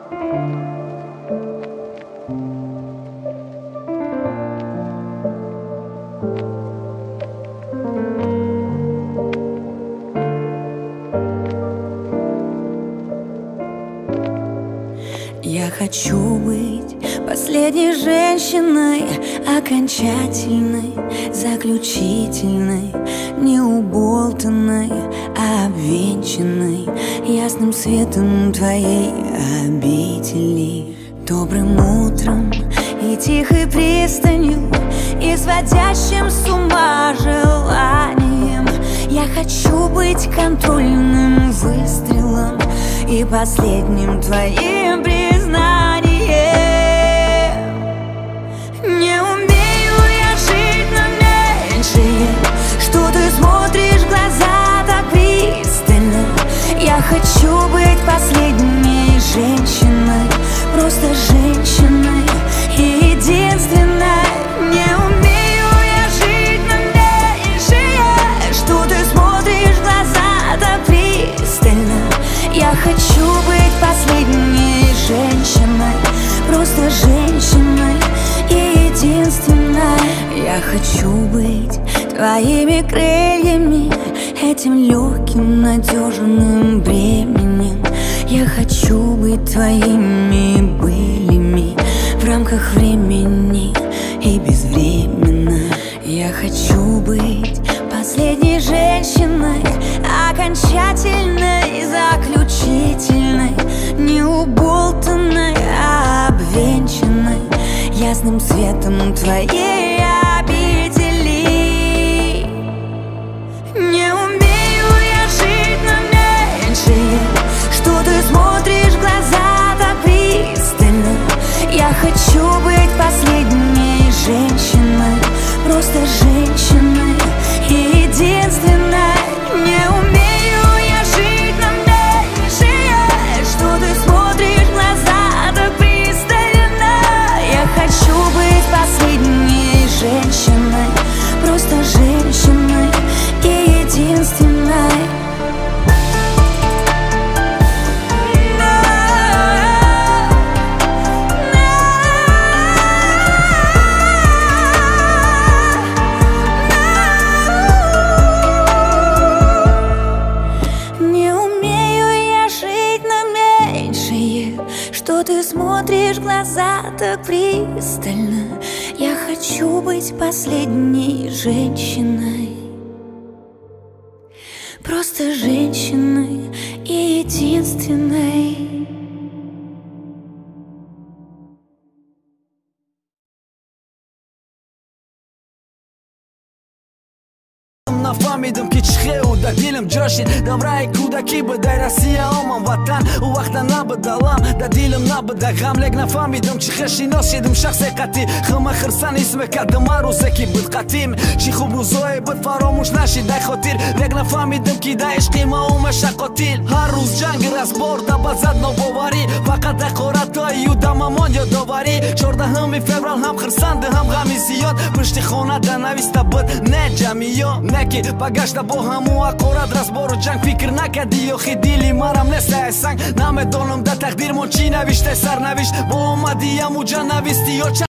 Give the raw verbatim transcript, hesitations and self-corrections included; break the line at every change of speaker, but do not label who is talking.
Я хочу быть последней женщиной, окончательной, заключительной, неуболтанной, обвенчанной ясным светом твоей обители. Добрым утром и тихой пристанью, и сводящим с ума желанием. Я хочу быть контрольным выстрелом и последним твоим признанием. Не умею я жить на меньшее, что ты смотришь в глаза так пристально. Я хочу быть последней женщиной, просто женщиной и единственной. Не умею я жить на меньшее, что ты смотришь в глаза так пристально. Я хочу быть последней женщиной, просто женщиной и единственной. Я хочу быть твоими крыльями, этим легким, надежным бременем. Я хочу быть твоими былями в рамках времени и безвременно. Я хочу быть последней женщиной, окончательной, заключительной, неуболтанной, обвенчанной ясным светом твоей обители. Не умею я жить на меньшее, что ты смотришь в глаза так пристально. Я хочу быть последней женщиной, просто женщиной и единственной. Не умею я жить на меньшее, что ты смотришь в глаза так пристально. Я хочу быть последней женщиной, просто женщиной и единственной. Что ты смотришь в глаза так пристально. Я хочу быть последней женщиной, просто женщиной и единственной.
نفهمیدم که چخه و در دلم جاشید دورای کودکی به در رسیه آمان وطن و وقتا نبدالم در دلم نبده غم لگ نفهمیدم چخه شیناس شدم شخص قطی خم خرسان اسم کدم روزه کی بود قطیم چی خوب روزای بود فراموش نشید در خاطر لگ نفهمیدم که در عشق ما و مشقاتیل هر روز جنگ راست برده بزد ناباوری فقط دقارتایی و دممان یادآوری چهاردهم فوریه هم خرسند هم غمی زیاد پشت خانه در نویسته بود نه جمعیا نکی بگشته با همو اقارت رزبار و جنگ فکر نکردی یا خی دیلی مرم نسته سنگ نمیدانم در تقدیر من چی نوشته سرنوشت با آمدی همو جا نویستی یا